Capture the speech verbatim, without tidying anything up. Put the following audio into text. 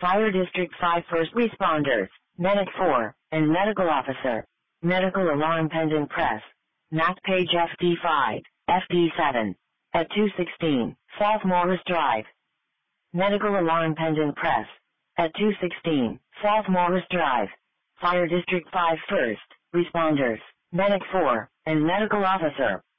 Fire District five first responders, Medic four, and Medical Officer. Medical Alarm Pendant Press. M A C page F D five, F D seven. At two sixteen, South Morris Drive. Medical Alarm Pendant Press. At two sixteen, South Morris Drive. Fire District five first responders, Medic four, and Medical Officer.